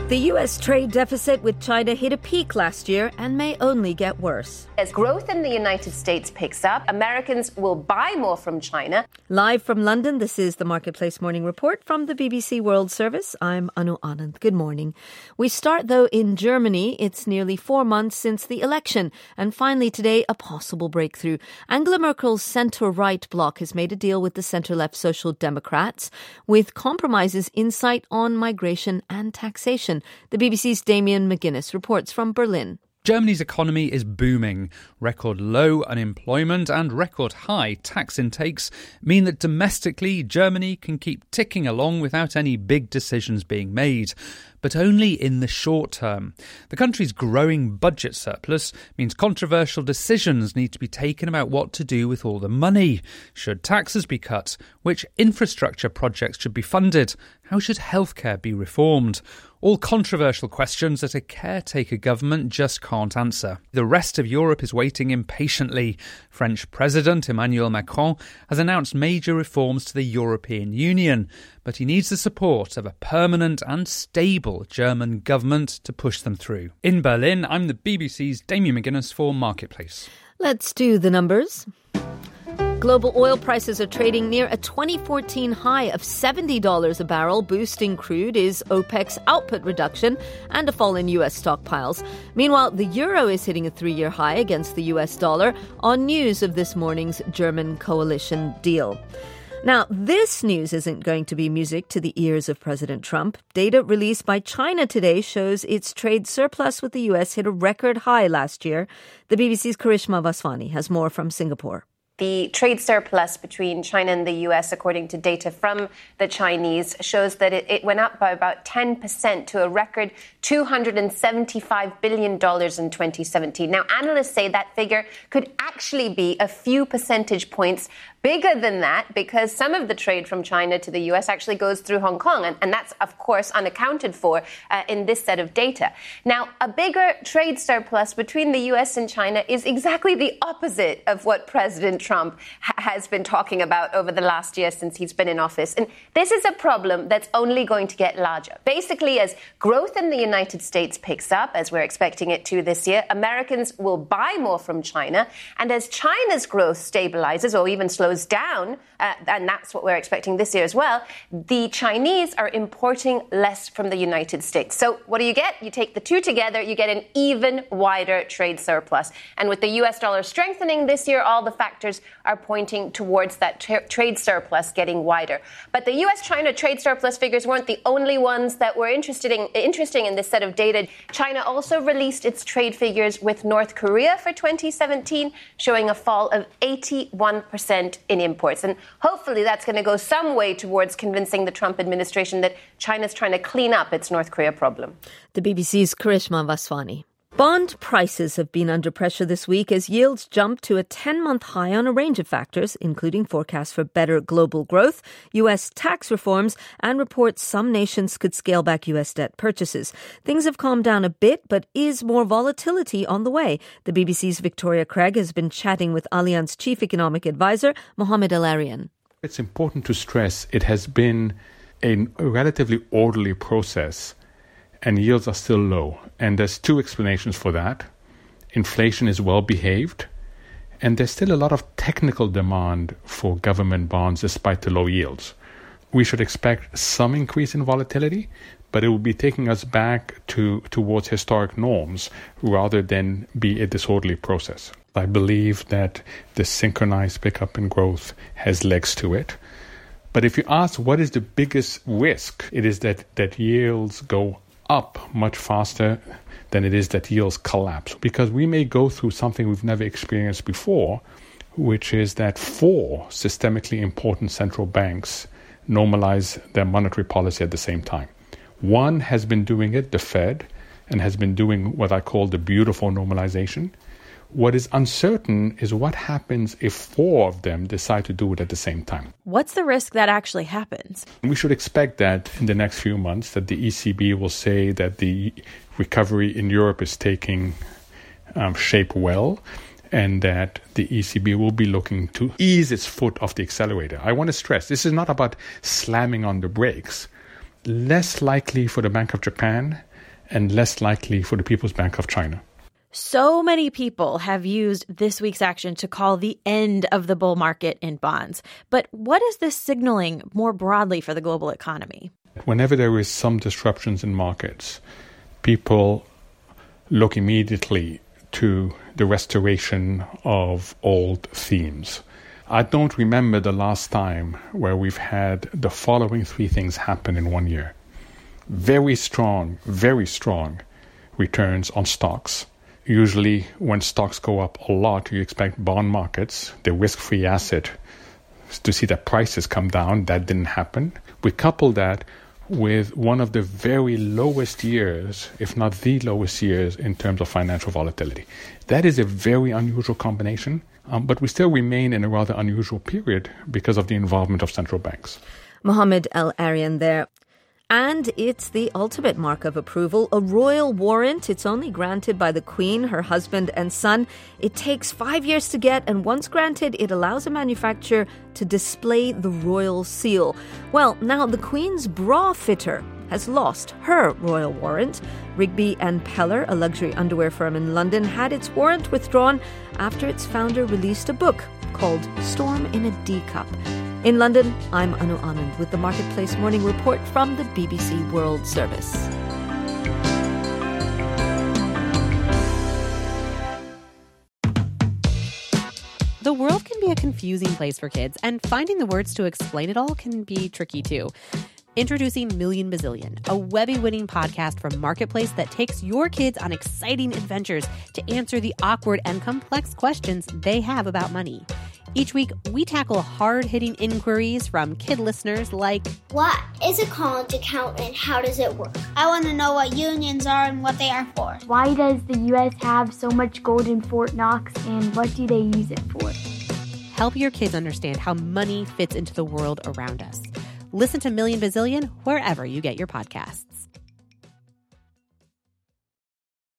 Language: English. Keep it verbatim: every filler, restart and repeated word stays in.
The U S trade deficit with China hit a peak last year and may only get worse. As growth in the United States picks up, Americans will buy more from China. Live from London, this is the Marketplace Morning Report from the B B C World Service. I'm Anu Anand. Good morning. We start, though, in Germany. It's nearly four months since the election. And finally today, a possible breakthrough. Angela Merkel's centre-right bloc has made a deal with the centre-left Social Democrats with compromises in sight on migration and taxation. The B B C's Damien McGuinness reports from Berlin. Germany's economy is booming. Record low unemployment and record high tax intakes mean that domestically Germany can keep ticking along without any big decisions being made. But only in the short term. The country's growing budget surplus means controversial decisions need to be taken about what to do with all the money. Should taxes be cut? Which infrastructure projects should be funded? How should healthcare be reformed? All controversial questions that a caretaker government just can't answer. The rest of Europe is waiting impatiently. French President Emmanuel Macron has announced major reforms to the European Union, but he needs the support of a permanent and stable German government to push them through. In Berlin, I'm the B B C's Damien McGuinness for Marketplace. Let's do the numbers. Global oil prices are trading near a twenty fourteen high of seventy dollars a barrel. Boosting crude is OPEC's output reduction and a fall in U S stockpiles. Meanwhile, the euro is hitting a three-year high against the U S dollar on news of this morning's German coalition deal. Now, this news isn't going to be music to the ears of President Trump. Data released by China today shows its trade surplus with the U S hit a record high last year. The B B C's Karishma Vaswani has more from Singapore. The trade surplus between China and the U S, according to data from the Chinese, shows that it, it went up by about ten percent to a record two hundred seventy-five billion dollars in twenty seventeen. Now, analysts say that figure could actually be a few percentage points bigger than that because some of the trade from China to the U S actually goes through Hong Kong, and, and that's, of course, unaccounted for uh, in this set of data. Now, a bigger trade surplus between the U S and China is exactly the opposite of what President Trump ha- has been talking about over the last year since he's been in office. And this is a problem that's only going to get larger. Basically, as growth in the United States picks up, as we're expecting it to this year, Americans will buy more from China. And as China's growth stabilizes or even slows down, uh, and that's what we're expecting this year as well, the Chinese are importing less from the United States. So what do you get? You take the two together, you get an even wider trade surplus. And with the U S dollar strengthening this year, all the factors are pointing towards that tra- trade surplus getting wider. But the U S-China trade surplus figures weren't the only ones that were interested in, interesting in this set of data. China also released its trade figures with North Korea for twenty seventeen, showing a fall of eighty-one percent in imports. And hopefully that's going to go some way towards convincing the Trump administration that China's trying to clean up its North Korea problem. The B B C's Karishma Vaswani. Bond prices have been under pressure this week as yields jumped to a ten-month high on a range of factors, including forecasts for better global growth, U S tax reforms, and reports some nations could scale back U S debt purchases. Things have calmed down a bit, but is more volatility on the way? The B B C's Victoria Craig has been chatting with Allianz Chief Economic Advisor Mohamed El-Arian. It's important to stress it has been a relatively orderly process, and yields are still low. And there's two explanations for that. Inflation is well behaved, and there's still a lot of technical demand for government bonds despite the low yields. We should expect some increase in volatility, but it will be taking us back to towards historic norms rather than be a disorderly process. I believe that the synchronized pickup in growth has legs to it. But if you ask what is the biggest risk, it is that, that yields go up much faster than it is that yields collapse. Because we may go through something we've never experienced before, which is that four systemically important central banks normalize their monetary policy at the same time. One has been doing it, the Fed, and has been doing what I call the beautiful normalization. What is uncertain is what happens if four of them decide to do it at the same time. What's the risk that actually happens? We should expect that in the next few months that the E C B will say that the recovery in Europe is taking um, shape well, and that the E C B will be looking to ease its foot off the accelerator. I want to stress, this is not about slamming on the brakes. Less likely for the Bank of Japan and less likely for the People's Bank of China. So many people have used this week's action to call the end of the bull market in bonds. But what is this signaling more broadly for the global economy? Whenever there is some disruptions in markets, people look immediately to the restoration of old themes. I don't remember the last time where we've had the following three things happen in one year. Very strong, very strong returns on stocks. Usually when stocks go up a lot, you expect bond markets, the risk-free asset, to see that prices come down. That didn't happen. We couple that with one of the very lowest years, if not the lowest years, in terms of financial volatility. That is a very unusual combination, um, but we still remain in a rather unusual period because of the involvement of central banks. Mohammed El-Arian there. And it's the ultimate mark of approval, a royal warrant. It's only granted by the Queen, her husband, and son. It takes five years to get, and once granted, it allows a manufacturer to display the royal seal. Well, now the Queen's bra fitter has lost her royal warrant. Rigby and Peller, a luxury underwear firm in London, had its warrant withdrawn after its founder released a book called Storm in a D Cup. In London, I'm Anu Anand with the Marketplace Morning Report from the B B C World Service. The world can be a confusing place for kids, and finding the words to explain it all can be tricky too. Introducing Million Bazillion, a Webby-winning podcast from Marketplace that takes your kids on exciting adventures to answer the awkward and complex questions they have about money. Each week, we tackle hard-hitting inquiries from kid listeners like, what is a college account and how does it work? I want to know what unions are and what they are for. Why does the U S have so much gold in Fort Knox and what do they use it for? Help your kids understand how money fits into the world around us. Listen to Million Bazillion wherever you get your podcasts.